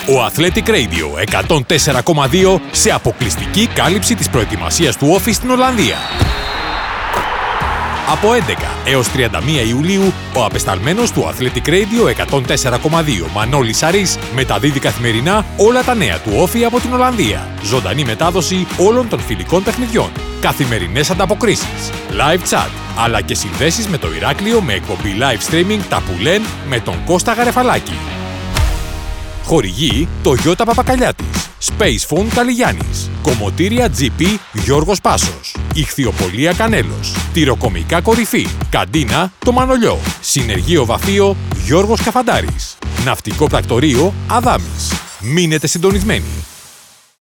Ο Athletic Radio 104,2 σε αποκλειστική κάλυψη της προετοιμασίας του Όφη στην Ολλανδία. Από 11 έως 31 Ιουλίου, ο απεσταλμένος του Athletic Radio 104,2 Μανώλης Σαρής μεταδίδει καθημερινά όλα τα νέα του Όφη από την Ολλανδία. Ζωντανή μετάδοση όλων των φιλικών παιχνιδιών. Καθημερινές ανταποκρίσεις, live chat, αλλά και συνδέσεις με το Ηράκλειο με εκπομπή live streaming τα που λένε με τον Κώστα Γαρεφαλάκη. Χορηγεί το Ιώτα Παπακαλιάτης, Space Phone Καλιγιάννης, Κομμωτήρια GP Γιώργος Πάσος, Ιχθυοπολία Κανέλος, Τυροκομικά Κορυφή, Καντίνα το Μανολιό, Συνεργείο Βαφείο Γιώργος Καφαντάρης, Ναυτικό Πρακτορείο Αδάμης. Μείνετε συντονισμένοι.